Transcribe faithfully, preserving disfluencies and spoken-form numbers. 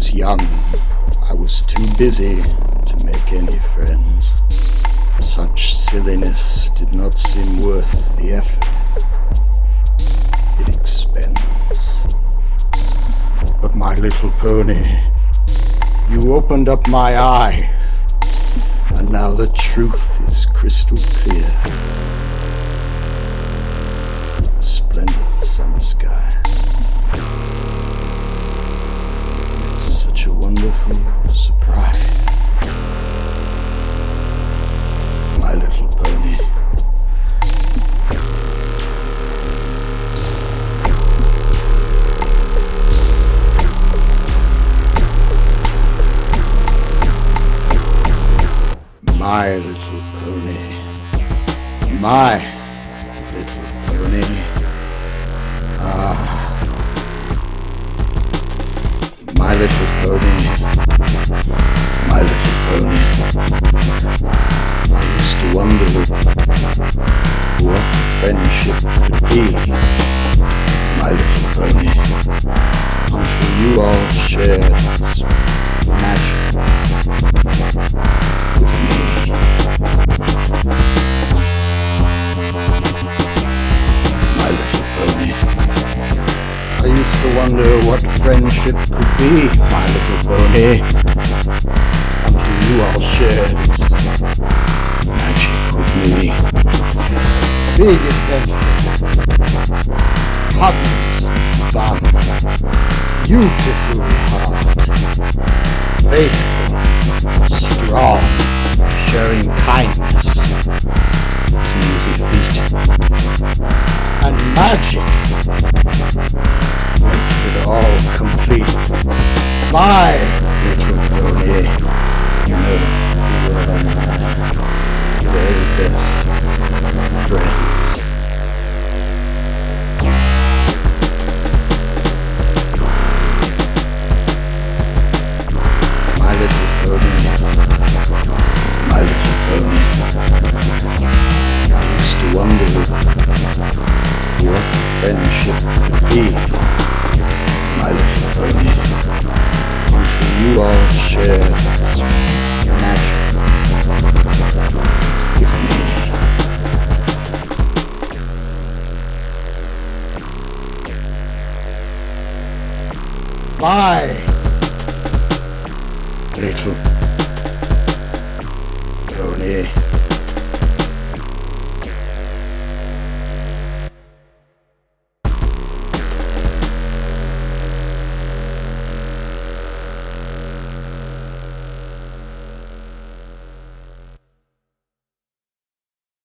was young, I was too busy to make any friends. Such silliness did not seem worth the effort it expends. But my little pony, you opened up my eyes, and now the truth is crystal clear. Splendid summer skies. It's such a wonderful surprise. My little pony. My little pony. My little pony. Ah. My little pony, my little pony. I used to wonder what friendship could be, my little pony, until you all shared its magic with me. My little pony. I used to wonder what friendship could be, my little pony, until you all shared its magic with me. Big adventure, tons of fun, beautiful heart, faithful, strong, sharing kindness. It's an easy feat. And magic makes it all complete. My little pony, you know you are my very best friends. My little pony, my little pony. I used to wonder what friendship could be, my little pony, until you all shared its magic with me. My little pony.